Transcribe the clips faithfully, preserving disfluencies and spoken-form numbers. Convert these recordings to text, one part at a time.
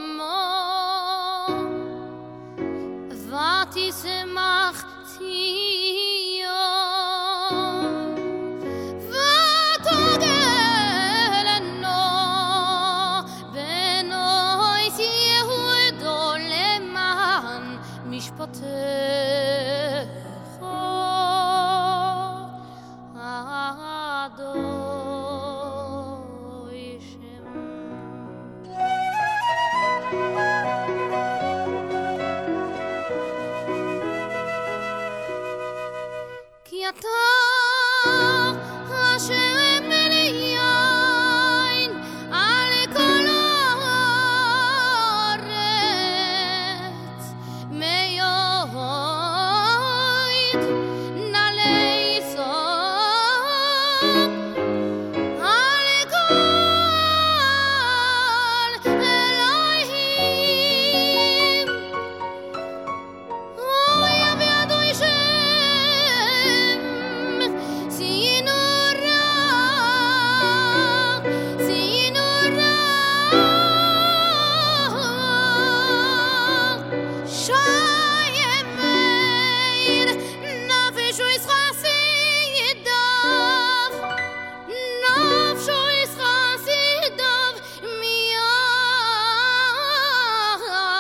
ותשמח ציון ותגלנו בנויס יהודו למען משפטך אדוני שם. כי אתה השם אליין על כל הארץ מיועד נא ליסוד על כל אלוהים אוי אבידוי שם סיינו רע סיינו רע שיימין נפשו ישחסידov נפשו ישחסידov מיד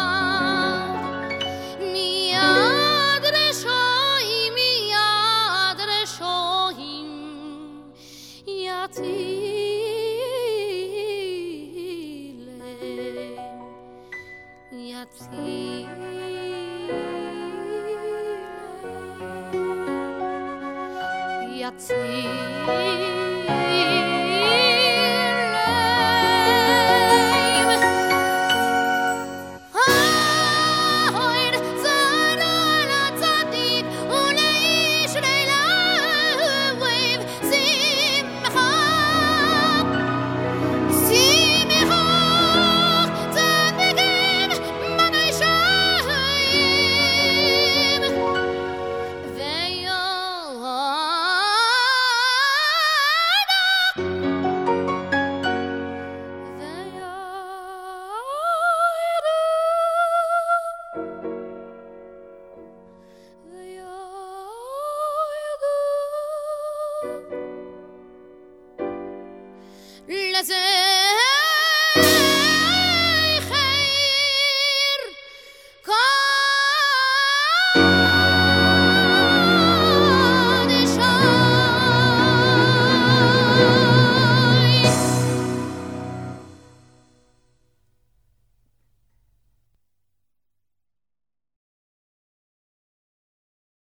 מיד רשעים מיד רשעים יצילם יצילם Ahoid Zadal Tzadik Uleish Leilaviv Simcha Simcha Tzaddikim Banei Shayim וידע וידע וידע